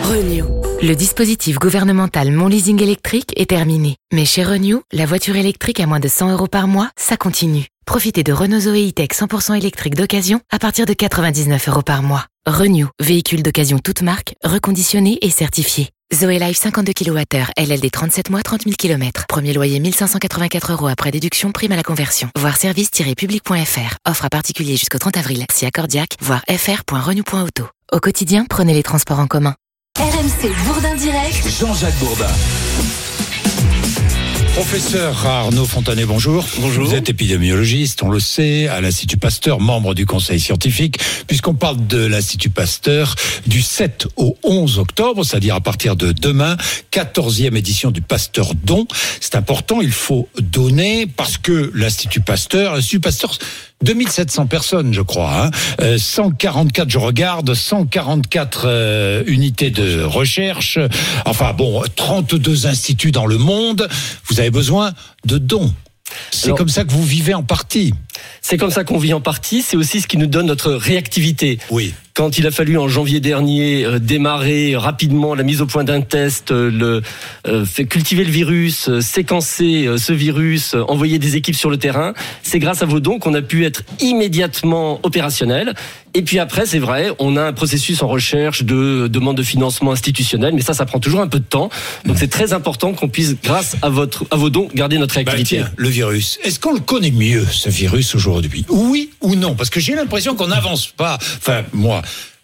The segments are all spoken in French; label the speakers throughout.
Speaker 1: Renew.
Speaker 2: Le dispositif gouvernemental Mon Leasing électrique est terminé. Mais chez Renew, la voiture électrique à moins de 100 € par mois, ça continue. Profitez de Renault Zoe E-Tech 100% électrique d'occasion à partir de 99 € par mois. Renew, véhicule d'occasion toute marque, reconditionné et certifié. Zoe Life 52 kWh, LLD 37 mois, 30 000 km. Premier loyer 1584 € après déduction, prime à la conversion. Voir service-public.fr. Offre à particulier jusqu'au 30 avril. Si accordiaque, voir fr.renew.auto. Au quotidien, prenez les transports en commun.
Speaker 1: RMC Bourdin Direct.
Speaker 3: Jean-Jacques Bourdin. Professeur Arnaud Fontanet, bonjour.
Speaker 4: Bonjour.
Speaker 3: Vous êtes épidémiologiste, on le sait, à l'Institut Pasteur, membre du conseil scientifique, puisqu'on parle de l'Institut Pasteur du 7 au 11 octobre, c'est-à-dire à partir de demain, 14e édition du Pasteur Don. C'est important, il faut donner, parce que l'Institut Pasteur, 2700 personnes, je crois, 144, je regarde, 144 unités de recherche, enfin bon, 32 instituts dans le monde. Vous avez besoin de dons. C'est comme ça que vous vivez en partie.
Speaker 4: C'est comme ça qu'on vit en partie, c'est aussi ce qui nous donne notre réactivité.
Speaker 3: Oui.
Speaker 4: Quand il a fallu en janvier dernier démarrer rapidement la mise au point d'un test, cultiver le virus, séquencer ce virus, envoyer des équipes sur le terrain, c'est grâce à vos dons qu'on a pu être immédiatement opérationnel. Et puis après, c'est vrai, on a un processus en recherche de demande de financement institutionnel, mais ça prend toujours un peu de temps. Donc c'est très important qu'on puisse, grâce à vos dons, garder notre réactivité.
Speaker 3: Tiens, le virus, est-ce qu'on le connaît mieux, ce virus, aujourd'hui ? Oui ou non ? Parce que j'ai l'impression qu'on n'avance pas. Enfin, moi,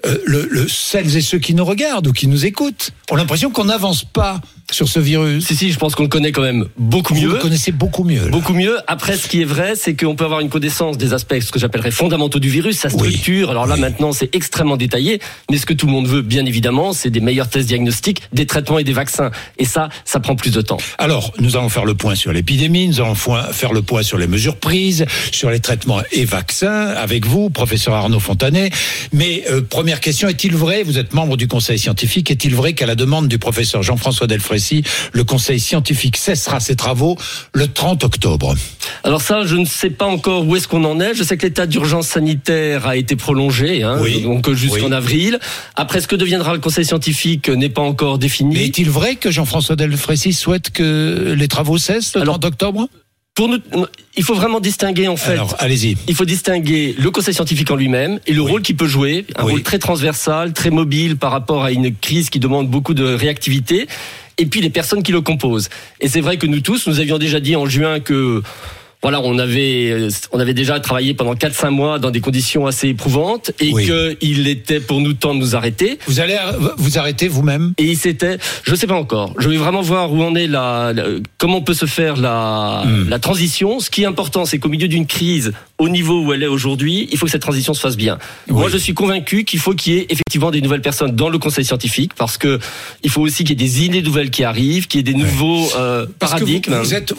Speaker 3: celles et ceux qui nous regardent ou qui nous écoutent ont l'impression qu'on n'avance pas sur ce virus.
Speaker 4: Si, je pense qu'on le connaît quand même beaucoup mieux.
Speaker 3: Vous le connaissez beaucoup mieux. Là.
Speaker 4: Beaucoup mieux. Après, ce qui est vrai, c'est qu'on peut avoir une connaissance des aspects, ce que j'appellerais fondamentaux du virus, sa structure. Oui. Alors là, maintenant, c'est extrêmement détaillé. Mais ce que tout le monde veut, bien évidemment, c'est des meilleurs tests diagnostiques, des traitements et des vaccins. Et ça prend plus de temps. Alors,
Speaker 3: nous allons faire le point sur l'épidémie, nous allons faire le point sur les mesures prises, sur les traitements et vaccins, avec vous, professeur Arnaud Fontanet. Mais première question, est-il vrai, vous êtes membre du conseil scientifique, est-il vrai qu'à la demande du professeur Jean-François Delfrécy, le conseil scientifique cessera ses travaux le 30 octobre.
Speaker 4: Alors ça, je ne sais pas encore où est-ce qu'on en est. Je sais que l'état d'urgence sanitaire a été prolongé, donc jusqu'en avril. Après, ce que deviendra le conseil scientifique n'est pas encore défini.
Speaker 3: Mais est-il vrai que Jean-François Delfrécy souhaite que les travaux cessent le 30 octobre ?
Speaker 4: Pour nous, il faut vraiment distinguer en fait.
Speaker 3: Alors, allez-y.
Speaker 4: Il faut distinguer le conseil scientifique en lui-même et le rôle qu'il peut jouer, un rôle très transversal, très mobile par rapport à une crise qui demande beaucoup de réactivité, et puis les personnes qui le composent. Et c'est vrai que nous avions déjà dit en juin que on avait déjà travaillé pendant 4-5 mois dans des conditions assez éprouvantes et qu'il était pour nous temps de nous arrêter.
Speaker 3: Vous allez vous arrêter vous-même ?
Speaker 4: Et je sais pas encore. Je vais vraiment voir où on est comment peut se faire la transition. Ce qui est important, c'est qu'au milieu d'une crise, au niveau où elle est aujourd'hui, il faut que cette transition se fasse bien. Oui. Moi, je suis convaincu qu'il faut qu'il y ait effectivement des nouvelles personnes dans le conseil scientifique parce que il faut aussi qu'il y ait des idées nouvelles qui arrivent, qu'il y ait des nouveaux paradigmes.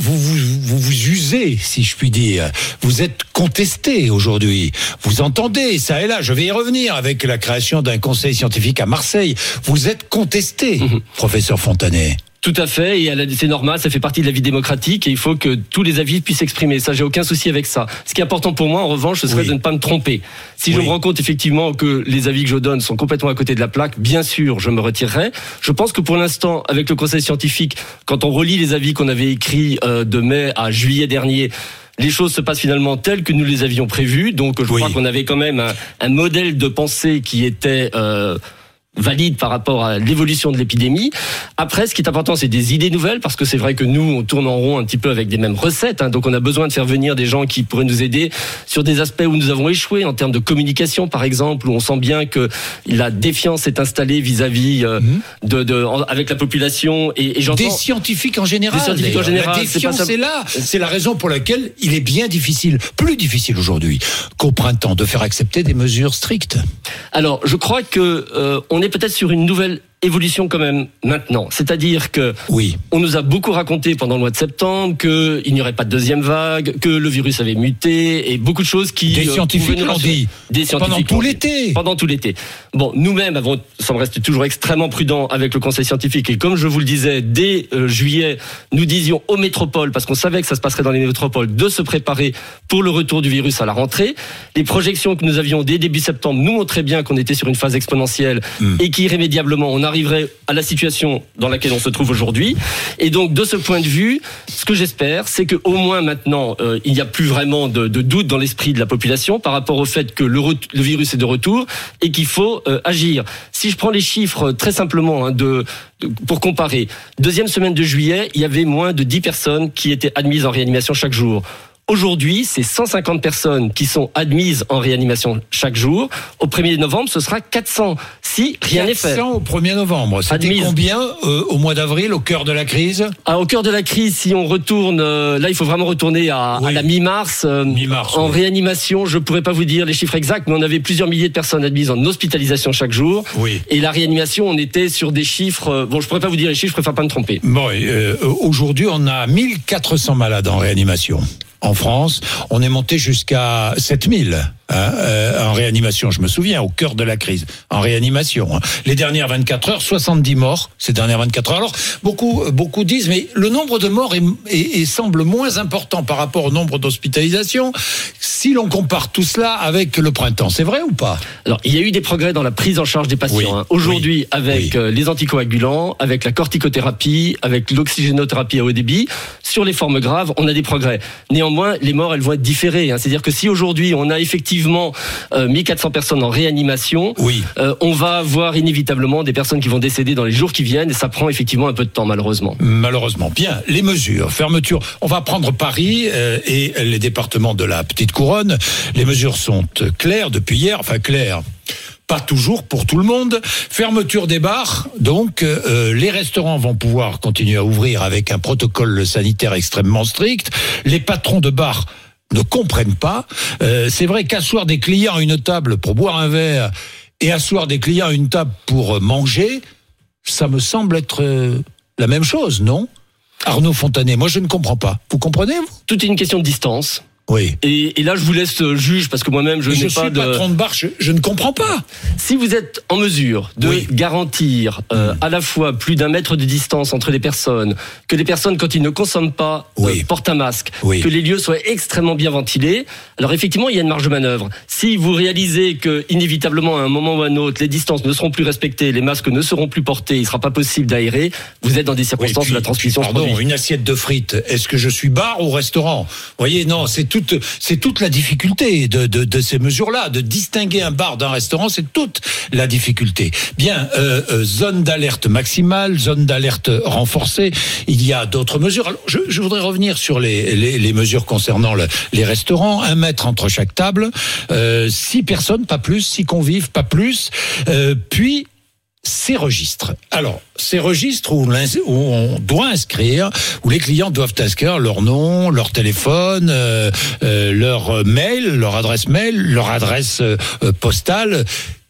Speaker 3: Vous usez, si je puis dire. Vous êtes contesté aujourd'hui. Vous entendez ça et là. Je vais y revenir avec la création d'un conseil scientifique à Marseille. Vous êtes contesté, professeur Fontanet.
Speaker 4: Tout à fait, et c'est normal, ça fait partie de la vie démocratique et il faut que tous les avis puissent s'exprimer. Ça, j'ai aucun souci avec ça. Ce qui est important pour moi, en revanche, ce serait de ne pas me tromper. Si je me rends compte effectivement que les avis que je donne sont complètement à côté de la plaque, bien sûr, je me retirerai. Je pense que pour l'instant, avec le conseil scientifique, quand on relit les avis qu'on avait écrits de mai à juillet dernier, les choses se passent finalement telles que nous les avions prévues. Donc, je crois qu'on avait quand même un modèle de pensée qui était valide par rapport à l'évolution de l'épidémie. Après, ce qui est important, c'est des idées nouvelles, parce que c'est vrai que nous, on tourne en rond un petit peu avec des mêmes recettes, donc on a besoin de faire venir des gens qui pourraient nous aider sur des aspects où nous avons échoué, en termes de communication, par exemple, où on sent bien que la défiance est installée vis-à-vis avec la population, et j'entends...
Speaker 3: Des scientifiques en général. La défiance est là. C'est la raison pour laquelle il est bien difficile, plus difficile aujourd'hui qu'au printemps, de faire accepter des mesures strictes.
Speaker 4: Alors, je crois que on est peut-être sur une nouvelle évolution quand même maintenant. C'est-à-dire que on nous a beaucoup raconté pendant le mois de septembre qu'il n'y aurait pas de deuxième vague, que le virus avait muté et beaucoup de choses qui...
Speaker 3: Des scientifiques l'ont dit. Pendant tout l'été.
Speaker 4: Pendant tout l'été. Bon, nous-mêmes sommes restés toujours extrêmement prudents avec le conseil scientifique et comme je vous le disais, dès juillet, nous disions aux métropoles, parce qu'on savait que ça se passerait dans les métropoles, de se préparer pour le retour du virus à la rentrée. Les projections que nous avions dès début septembre nous montraient bien qu'on était sur une phase exponentielle et qu'irrémédiablement on arriverait à la situation dans laquelle on se trouve aujourd'hui. Et donc, de ce point de vue, ce que j'espère, c'est que au moins maintenant, il n'y a plus vraiment de doute dans l'esprit de la population par rapport au fait que le virus est de retour et qu'il faut agir. Si je prends les chiffres très simplement pour comparer, deuxième semaine de juillet, il y avait moins de 10 personnes qui étaient admises en réanimation chaque jour. Aujourd'hui, c'est 150 personnes qui sont admises en réanimation chaque jour. Au 1er novembre, ce sera 400 si rien n'est fait.
Speaker 3: 400 au 1er novembre. C'était admises. Combien au mois d'avril, au cœur de la crise ?
Speaker 4: Au cœur de la crise, si on retourne, là, il faut vraiment retourner à la mi-mars. En réanimation, je pourrais pas vous dire les chiffres exacts, mais on avait plusieurs milliers de personnes admises en hospitalisation chaque jour.
Speaker 3: Oui.
Speaker 4: Et la réanimation, on était sur des chiffres. Je pourrais pas vous dire les chiffres, je préfère pas me tromper.
Speaker 3: Bon, aujourd'hui, on a 1400 malades en réanimation. En France, on est monté jusqu'à 7000 en réanimation, je me souviens, au cœur de la crise, en réanimation. Les dernières 24 heures, 70 morts, ces dernières 24 heures. Alors, beaucoup disent, mais le nombre de morts semble moins important par rapport au nombre d'hospitalisations si l'on compare tout cela avec le printemps. C'est vrai ou pas ?
Speaker 4: Alors, il y a eu des progrès dans la prise en charge des patients. Aujourd'hui, avec les anticoagulants, avec la corticothérapie, avec l'oxygénothérapie à haut débit, sur les formes graves, on a des progrès. Néanmoins, les morts, elles vont être différées. C'est-à-dire que si aujourd'hui, on a effectivement 1400 personnes en réanimation, on va avoir inévitablement des personnes qui vont décéder dans les jours qui viennent et ça prend effectivement un peu de temps, malheureusement.
Speaker 3: Malheureusement. Bien, les mesures, fermeture. On va prendre Paris et les départements de la Petite Couronne. Les mesures sont claires depuis hier, enfin claires. Pas toujours pour tout le monde. Fermeture des bars, donc les restaurants vont pouvoir continuer à ouvrir avec un protocole sanitaire extrêmement strict. Les patrons de bars ne comprennent pas. C'est vrai qu'asseoir des clients à une table pour boire un verre et asseoir des clients à une table pour manger, ça me semble être la même chose, non ? Arnaud Fontanet, moi je ne comprends pas. Vous comprenez, vous ?
Speaker 4: Tout est une question de distance.
Speaker 3: Oui.
Speaker 4: Et là, je vous laisse juge parce que moi-même, je n'ai pas de.
Speaker 3: Je suis patron de bar, je ne comprends pas.
Speaker 4: Si vous êtes en mesure de garantir à la fois plus d'1 mètre de distance entre les personnes, que les personnes, quand ils ne consomment pas, portent un masque, que les lieux soient extrêmement bien ventilés, alors effectivement, il y a une marge de manœuvre. Si vous réalisez que, inévitablement, à un moment ou à un autre, les distances ne seront plus respectées, les masques ne seront plus portés, il ne sera pas possible d'aérer, vous êtes dans des circonstances où la transmission se produit.
Speaker 3: Une assiette de frites, est-ce que je suis bar ou restaurant ? Vous voyez, non, c'est toute la difficulté de ces mesures-là, de distinguer un bar d'un restaurant, c'est toute la difficulté. Bien, zone d'alerte maximale, zone d'alerte renforcée, il y a d'autres mesures. Alors, je voudrais revenir sur les mesures concernant les restaurants, 1 mètre entre chaque table, 6 personnes, pas plus, 6 convives, pas plus, puis ces registres. Alors, ces registres où on doit inscrire, où les clients doivent inscrire leur nom, leur téléphone, leur mail, leur adresse mail, leur adresse postale,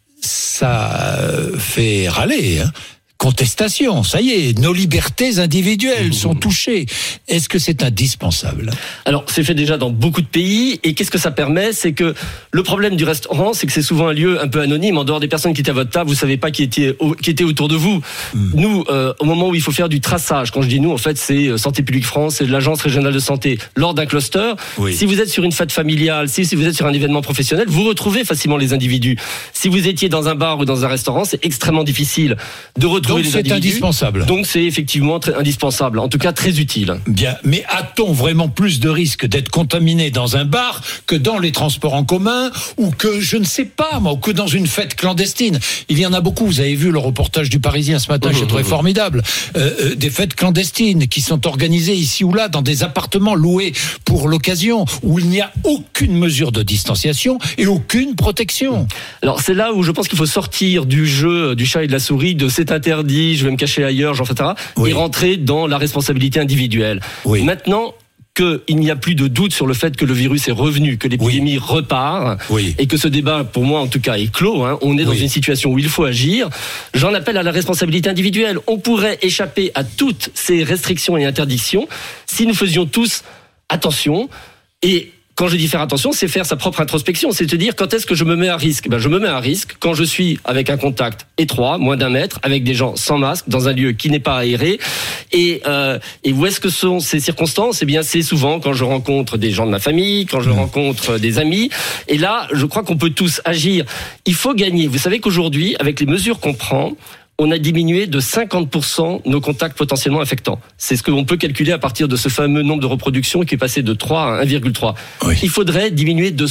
Speaker 3: ça fait râler, Contestation, ça y est, nos libertés individuelles sont touchées. Est-ce que c'est indispensable ? Alors,
Speaker 4: c'est fait déjà dans beaucoup de pays. Et qu'est-ce que ça permet ? C'est que le problème du restaurant, c'est que c'est souvent un lieu un peu anonyme. En dehors des personnes qui étaient à votre table, vous savez pas qui étaient autour de vous. Nous, au moment où il faut faire du traçage, quand je dis nous, en fait, c'est Santé publique France, c'est l'Agence régionale de santé. Lors d'un cluster, si vous êtes sur une fête familiale, si vous êtes sur un événement professionnel, vous retrouvez facilement les individus. Si vous étiez dans un bar ou dans un restaurant, c'est extrêmement difficile de retrouver. Donc
Speaker 3: c'est indispensable.
Speaker 4: Donc c'est effectivement indispensable, en tout cas très utile.
Speaker 3: Bien, mais a-t-on vraiment plus de risques d'être contaminé dans un bar que dans les transports en commun ou que, je ne sais pas moi, ou que dans une fête clandestine ? Il y en a beaucoup, vous avez vu le reportage du Parisien ce matin, j'ai trouvé formidable. Des fêtes clandestines qui sont organisées ici ou là dans des appartements loués pour l'occasion où il n'y a aucune mesure de distanciation et aucune protection.
Speaker 4: Alors c'est là où je pense qu'il faut sortir du jeu du chat et de la souris, de cet interdit, je vais me cacher ailleurs, etc. Et rentrer dans la responsabilité individuelle. Maintenant qu'il n'y a plus de doute sur le fait que le virus est revenu, que l'épidémie repart, et que ce débat, pour moi en tout cas, est clos. On est dans une situation où il faut agir. J'en appelle à la responsabilité individuelle. On pourrait échapper à toutes ces restrictions et interdictions si nous faisions tous attention. Et quand je dis faire attention, c'est faire sa propre introspection, c'est te dire quand est-ce que je me mets à risque. Je me mets à risque quand je suis avec un contact étroit, moins d'1 mètre, avec des gens sans masque, dans un lieu qui n'est pas aéré. Et où est-ce que sont ces circonstances ? Eh bien, c'est souvent quand je rencontre des gens de ma famille, quand je rencontre des amis. Et là, je crois qu'on peut tous agir. Il faut gagner. Vous savez qu'aujourd'hui, avec les mesures qu'on prend, on a diminué de 50% nos contacts potentiellement infectants. C'est ce que l'on peut calculer à partir de ce fameux nombre de reproductions qui est passé de 3 à 1,3. Oui. Il faudrait diminuer de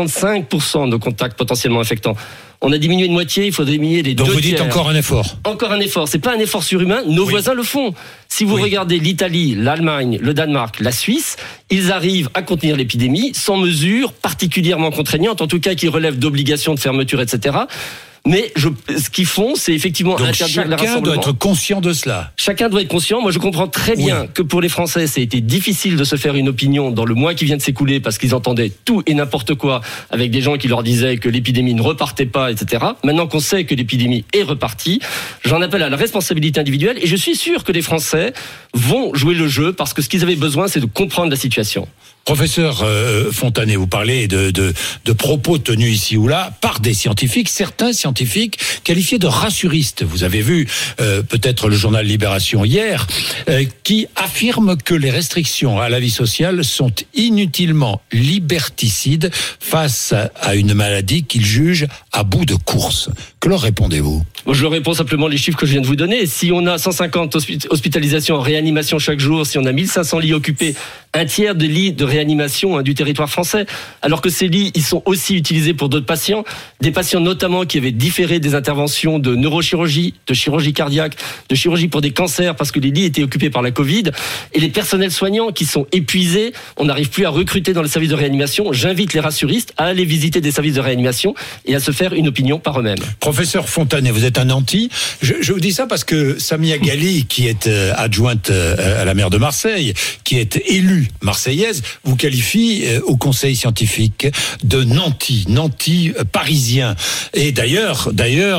Speaker 4: 65% nos contacts potentiellement infectants. On a diminué de moitié, il faudrait diminuer les 2 tiers.
Speaker 3: Donc vous dites encore un effort.
Speaker 4: Encore un effort. C'est pas un effort surhumain. Nos voisins le font. Si vous regardez l'Italie, l'Allemagne, le Danemark, la Suisse, ils arrivent à contenir l'épidémie sans mesures particulièrement contraignantes, en tout cas qui relèvent d'obligations de fermeture, etc. Mais ce qu'ils font, c'est effectivement
Speaker 3: donc
Speaker 4: interdire les rassemblements.
Speaker 3: Chacun doit être conscient de cela.
Speaker 4: Chacun doit être conscient. Moi, je comprends très bien que pour les Français, ça a été difficile de se faire une opinion dans le mois qui vient de s'écouler parce qu'ils entendaient tout et n'importe quoi avec des gens qui leur disaient que l'épidémie ne repartait pas, etc. Maintenant qu'on sait que l'épidémie est repartie, j'en appelle à la responsabilité individuelle et je suis sûr que les Français vont jouer le jeu parce que ce qu'ils avaient besoin, c'est de comprendre la situation.
Speaker 3: Professeur Fontanet, vous parlez de propos tenus ici ou là par des scientifiques, certains scientifiques qualifiés de rassuristes. Vous avez vu peut-être le journal Libération hier, qui affirme que les restrictions à la vie sociale sont inutilement liberticides face à une maladie qu'ils jugent à bout de course. Que leur répondez-vous ?
Speaker 4: Je leur réponds simplement les chiffres que je viens de vous donner. Si on a 150 hospitalisations en réanimation chaque jour, si on a 1500 lits occupés, un tiers des lits de réanimation du territoire français, alors que ces lits, ils sont aussi utilisés pour d'autres patients, des patients notamment qui avaient différé des interventions de neurochirurgie, de chirurgie cardiaque, de chirurgie pour des cancers, parce que les lits étaient occupés par la Covid, et les personnels soignants qui sont épuisés, on n'arrive plus à recruter dans les services de réanimation. J'invite les rassuristes à aller visiter des services de réanimation et à se faire une opinion par eux-mêmes.
Speaker 3: Professeur Fontanet, vous êtes un anti. Je vous dis ça parce que Samia Ghali, qui est adjointe à la maire de Marseille, qui est élue marseillaise, vous qualifie au conseil scientifique de nanti parisien. Et d'ailleurs,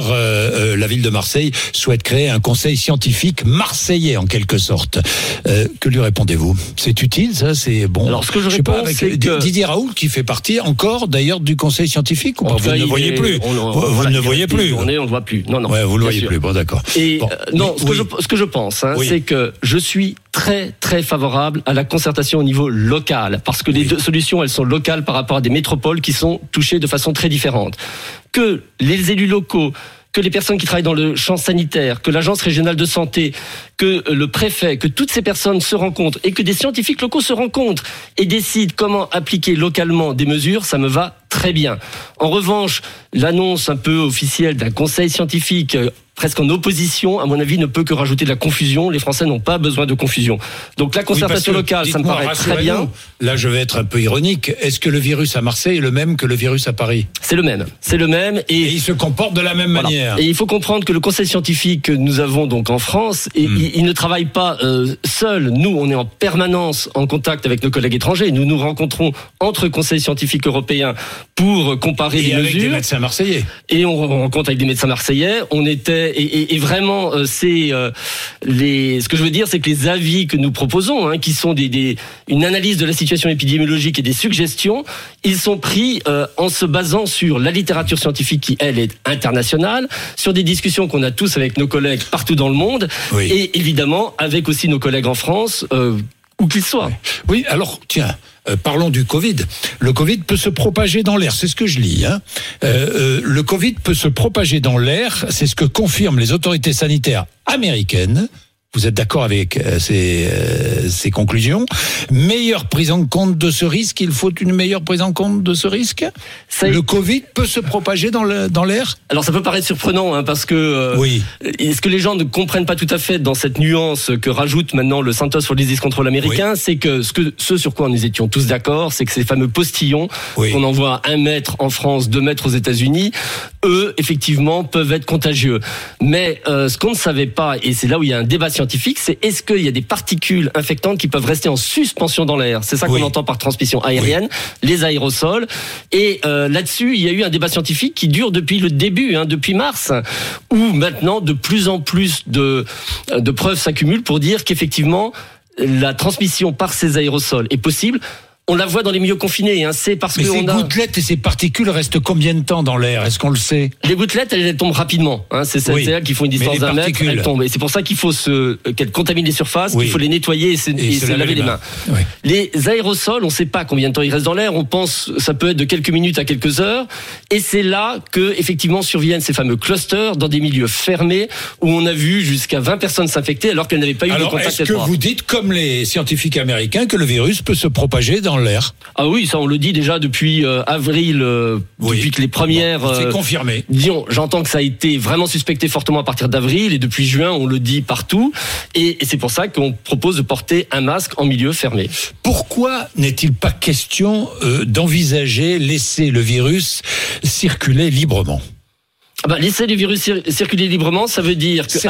Speaker 3: la ville de Marseille souhaite créer un conseil scientifique marseillais en quelque sorte. Que lui répondez-vous ? C'est utile, ça ? C'est bon.
Speaker 4: Alors ce que je réponds, c'est que
Speaker 3: Didier Raoult qui fait partie encore d'ailleurs du conseil scientifique ou pas ? Vous ne le voyez plus. Vous ne le voyez plus.
Speaker 4: On le voit plus. Non.
Speaker 3: Ouais, vous le voyez plus. Bon, d'accord.
Speaker 4: Et ce que je pense, c'est que je suis très très favorable à la concertation au niveau local, parce que les deux solutions, elles sont locales par rapport à des métropoles qui sont touchées de façon très différente. Que les élus locaux, que les personnes qui travaillent dans le champ sanitaire, que l'agence régionale de santé, que le préfet, que toutes ces personnes se rencontrent et que des scientifiques locaux se rencontrent et décident comment appliquer localement des mesures, ça me va très bien. En revanche, l'annonce un peu officielle d'un conseil scientifique presque en opposition, à mon avis, ne peut que rajouter de la confusion. Les Français n'ont pas besoin de confusion. Donc la concertation locale, ça me paraît très bien.
Speaker 3: Là, je vais être un peu ironique. Est-ce que le virus à Marseille est le même que le virus à Paris ?
Speaker 4: C'est le même. Et
Speaker 3: il se comporte de la même manière.
Speaker 4: Et il faut comprendre que le conseil scientifique que nous avons donc en France, il ne travaille pas seul. Nous, on est en permanence en contact avec nos collègues étrangers. Nous nous rencontrons entre conseils scientifiques européens pour comparer les mesures. Et avec des
Speaker 3: médecins marseillais.
Speaker 4: Et on rencontre avec des médecins marseillais. On était et vraiment ce que je veux dire, c'est que les avis que nous proposons, qui sont une analyse de la situation épidémiologique et des suggestions, ils sont pris en se basant sur la littérature scientifique qui, elle, est internationale, sur des discussions qu'on a tous avec nos collègues partout dans le monde, et évidemment avec aussi nos collègues en France, où qu'ils soient.
Speaker 3: Oui, alors tiens. Parlons du Covid. Le Covid peut se propager dans l'air, c'est ce que je lis. Le Covid peut se propager dans l'air, c'est ce que confirment les autorités sanitaires américaines. Vous êtes d'accord avec ces conclusions ? Meilleure prise en compte de ce risque, il faut une meilleure prise en compte de ce risque ? Le Covid peut se propager dans l'air ? Alors
Speaker 4: ça peut paraître surprenant, parce que ce que les gens ne comprennent pas tout à fait dans cette nuance que rajoute maintenant le Centers for Disease Control américain, c'est que ce sur quoi nous étions tous d'accord, c'est que ces fameux postillons qu'on envoie 1 mètre en France, 2 mètres aux États-Unis, eux, effectivement, peuvent être contagieux. Mais ce qu'on ne savait pas, et c'est là où il y a un débat scientifique, c'est est-ce qu'il y a des particules infectantes qui peuvent rester en suspension dans l'air ? C'est ça qu'on entend par transmission aérienne, les aérosols. Et là-dessus, il y a eu un débat scientifique qui dure depuis le début, depuis mars, où maintenant de plus en plus de preuves s'accumulent pour dire qu'effectivement la transmission par ces aérosols est possible. On la voit dans les milieux confinés, c'est parce que
Speaker 3: ces gouttelettes et ces particules restent combien de temps dans l'air? Est-ce qu'on le sait?
Speaker 4: Les gouttelettes, elles tombent rapidement. C'est celles qui font une distance d'un mètre, elles tombent. Et c'est pour ça qu'il faut qu'elles contaminent les surfaces, qu'il faut les nettoyer et se laver les mains.
Speaker 3: Oui.
Speaker 4: Les aérosols, on ne sait pas combien de temps ils restent dans l'air. On pense ça peut être de quelques minutes à quelques heures. Et c'est là que effectivement surviennent ces fameux clusters dans des milieux fermés où on a vu jusqu'à 20 personnes s'infecter alors qu'elles n'avaient pas eu de contact étroit.
Speaker 3: Est-ce que vous dites, comme les scientifiques américains, que le virus peut se propager dans l'air?
Speaker 4: Ah oui, ça on le dit déjà depuis avril, depuis que les premières...
Speaker 3: c'est confirmé.
Speaker 4: Disons, j'entends que ça a été vraiment suspecté fortement à partir d'avril, et depuis juin on le dit partout, et c'est pour ça qu'on propose de porter un masque en milieu fermé.
Speaker 3: Pourquoi n'est-il pas question d'envisager laisser le virus circuler librement?
Speaker 4: Laisser les virus circuler librement, ça veut dire que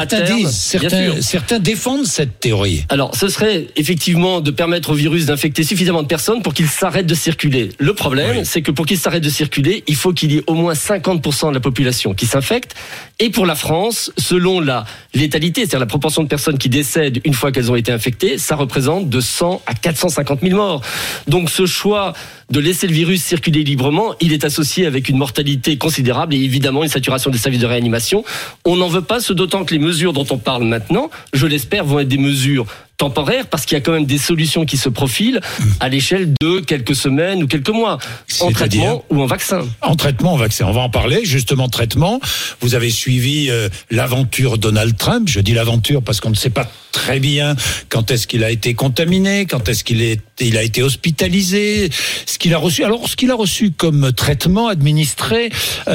Speaker 3: certains défendent cette théorie.
Speaker 4: Alors, ce serait effectivement de permettre au virus d'infecter suffisamment de personnes pour qu'il s'arrête de circuler. Le problème, c'est que pour qu'il s'arrête de circuler, il faut qu'il y ait au moins 50% de la population qui s'infecte. Et pour la France, selon la létalité, c'est-à-dire la proportion de personnes qui décèdent une fois qu'elles ont été infectées, ça représente de 100 à 450 000 morts. Donc, ce choix de laisser le virus circuler librement, il est associé avec une mortalité considérable et évidemment une saturation des services de réanimation. On n'en veut pas, d'autant que les mesures dont on parle maintenant, je l'espère, vont être des mesures temporaires, parce qu'il y a quand même des solutions qui se profilent à l'échelle de quelques semaines ou quelques mois, en traitement ou en vaccin.
Speaker 3: En traitement, en vaccin. On va en parler, justement, traitement. Vous avez suivi l'aventure Donald Trump. Je dis l'aventure parce qu'on ne sait pas très bien quand est-ce qu'il a été contaminé, quand est-ce qu'il a été hospitalisé, ce qu'il a reçu. Alors, ce qu'il a reçu comme traitement administré,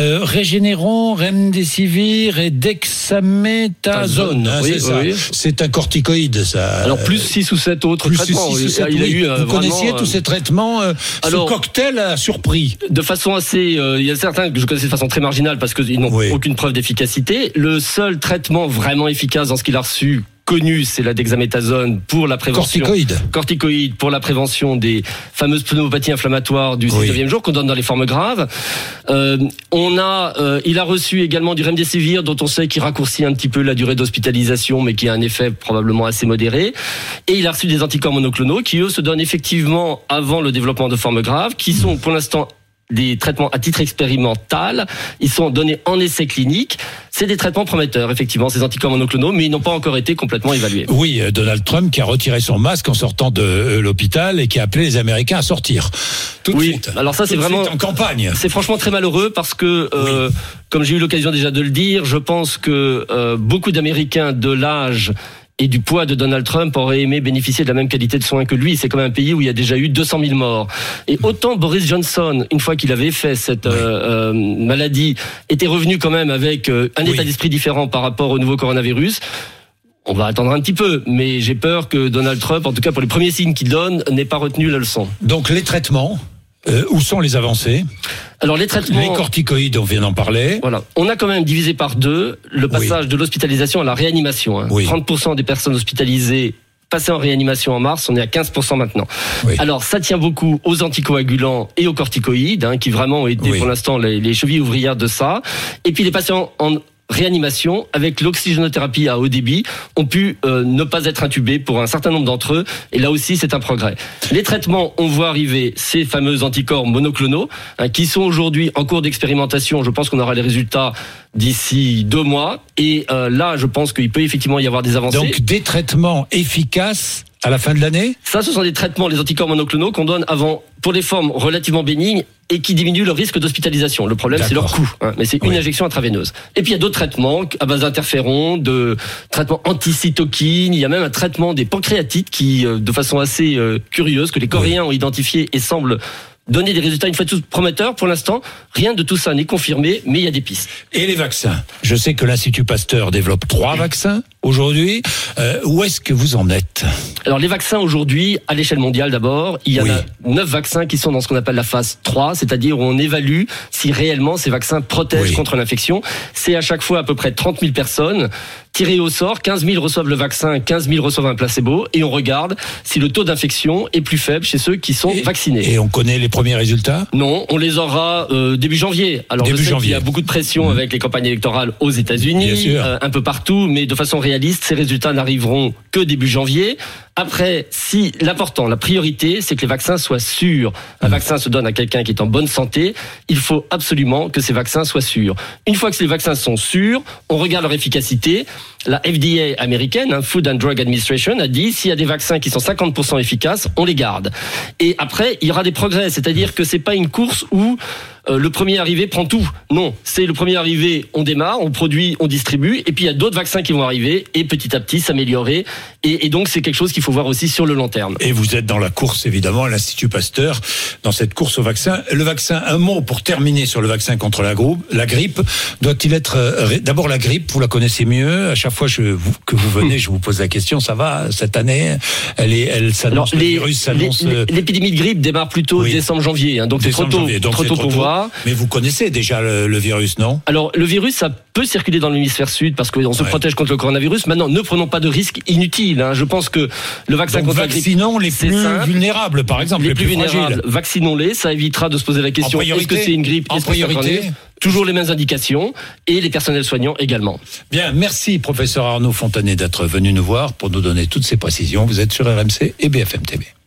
Speaker 3: Régénéron, Remdesivir et Dexaméthasone.
Speaker 4: C'est ça.
Speaker 3: C'est un corticoïde, ça.
Speaker 4: Alors, plus 6 ou 7 autres traitements.
Speaker 3: Vous connaissiez tous ces traitements? Ce cocktail a surpris.
Speaker 4: De façon assez... il y a certains que je connaissais de façon très marginale parce qu'ils n'ont aucune preuve d'efficacité. Le seul traitement vraiment efficace dans ce qu'il a reçu, connu, c'est la dexaméthasone pour la prévention. Corticoïde pour la prévention des fameuses pneumopathies inflammatoires du 19e jour qu'on donne dans les formes graves. Il a reçu également du remdesivir dont on sait qu'il raccourcit un petit peu la durée d'hospitalisation mais qui a un effet probablement assez modéré. Et il a reçu des anticorps monoclonaux qui eux se donnent effectivement avant le développement de formes graves, qui sont pour l'instant des traitements à titre expérimental. Ils sont donnés en essai clinique. C'est des traitements prometteurs, effectivement, ces anticorps monoclonaux, mais ils n'ont pas encore été complètement évalués.
Speaker 3: Oui, Donald Trump qui a retiré son masque en sortant de l'hôpital et qui a appelé les Américains à sortir. Tout de suite.
Speaker 4: Alors ça, c'est vraiment
Speaker 3: en campagne.
Speaker 4: C'est franchement très malheureux parce que, comme j'ai eu l'occasion déjà de le dire, je pense que beaucoup d'Américains de l'âge et du poids de Donald Trump aurait aimé bénéficier de la même qualité de soins que lui. C'est quand même un pays où il y a déjà eu 200 000 morts. Et autant Boris Johnson, une fois qu'il avait fait cette maladie, était revenu quand même avec un état d'esprit différent par rapport au nouveau coronavirus. On va attendre un petit peu, mais j'ai peur que Donald Trump, en tout cas pour les premiers signes qu'il donne, n'ait pas retenu la leçon.
Speaker 3: Donc les traitements, où sont les avancées?
Speaker 4: Alors les traitements,
Speaker 3: les corticoïdes, on vient d'en parler.
Speaker 4: Voilà, on a quand même divisé par 2 le passage de l'hospitalisation à la réanimation. 30% des personnes hospitalisées passées en réanimation en mars, on est à 15% maintenant. Alors ça tient beaucoup aux anticoagulants et aux corticoïdes, qui vraiment ont été pour l'instant les chevilles ouvrières de ça. Et puis les patients en réanimation avec l'oxygénothérapie à haut débit ont pu ne pas être intubés pour un certain nombre d'entre eux, et là aussi c'est un progrès. Les traitements, on voit arriver ces fameux anticorps monoclonaux qui sont aujourd'hui en cours d'expérimentation. Je pense qu'on aura les résultats d'ici 2 mois, et là je pense qu'il peut effectivement y avoir des avancées.
Speaker 3: Donc des traitements efficaces à la fin de l'année? Ça,
Speaker 4: ce sont des traitements, les anticorps monoclonaux, qu'on donne avant pour les formes relativement bénignes et qui diminuent le risque d'hospitalisation. Le problème, c'est leur coût, mais c'est une injection intraveineuse. Et puis il y a d'autres traitements à base d'interférons, de traitements anti-cytokines. Il y a même un traitement des pancréatites qui, de façon assez curieuse, que les Coréens ont identifié et semble donner des résultats une fois de plus prometteurs. Pour l'instant, rien de tout ça n'est confirmé, mais il y a des pistes.
Speaker 3: Et les vaccins? Je sais que l'Institut Pasteur développe 3 vaccins aujourd'hui. Où est-ce que vous en êtes?
Speaker 4: Alors les vaccins aujourd'hui, à l'échelle mondiale d'abord, il y en a 9 vaccins qui sont dans ce qu'on appelle la phase 3, c'est-à-dire où on évalue si réellement ces vaccins protègent contre l'infection. C'est à chaque fois à peu près 30 000 personnes tirées au sort, 15 000 reçoivent le vaccin, 15 000 reçoivent un placebo, et on regarde si le taux d'infection est plus faible chez ceux qui sont vaccinés.
Speaker 3: Et on connaît les premiers résultats?
Speaker 4: Non, on les aura début janvier. Alors je sais qu'il y a beaucoup de pression avec les campagnes électorales aux États-Unis, un peu partout, mais de façon réaliste, ces résultats n'arriveront que début janvier. Après, si l'important, la priorité, c'est que les vaccins soient sûrs. Un vaccin se donne à quelqu'un qui est en bonne santé. Il faut absolument que ces vaccins soient sûrs. Une fois que ces vaccins sont sûrs, on regarde leur efficacité. La FDA américaine, Food and Drug Administration, a dit s'il y a des vaccins qui sont 50% efficaces, on les garde. Et après, il y aura des progrès. C'est-à-dire que c'est pas une course où le premier arrivé prend tout. Non, c'est le premier arrivé, on démarre, on produit, on distribue, et puis il y a d'autres vaccins qui vont arriver et petit à petit s'améliorer. Et donc c'est quelque chose qu'il faut voir aussi sur le long terme.
Speaker 3: Et vous êtes dans la course évidemment à l'Institut Pasteur, dans cette course au vaccin. Le vaccin, un mot pour terminer sur le vaccin contre la grippe. Doit-il être d'abord la grippe? Vous la connaissez mieux. À chaque fois que vous venez, je vous pose la question. Ça va cette année? Elle s'annonce. Le virus s'annonce.
Speaker 4: L'épidémie de grippe démarre plutôt décembre-janvier. Donc c'est trop tôt pour voir.
Speaker 3: Mais vous connaissez déjà le virus, non?
Speaker 4: Alors le virus, ça peut circuler dans l'hémisphère sud parce qu'on se protège contre le coronavirus. Maintenant, ne prenons pas de risques inutiles. Je pense que le vaccin contre la grippe,
Speaker 3: vaccinons les plus vulnérables, par exemple, les plus vulnérables.
Speaker 4: Vaccinons-les. Ça évitera de se poser la question est-ce que c'est une grippe?
Speaker 3: En priorité.
Speaker 4: Toujours les mêmes indications et les personnels soignants également.
Speaker 3: Bien, merci professeur Arnaud Fontanet d'être venu nous voir pour nous donner toutes ces précisions. Vous êtes sur RMC et BFM TV.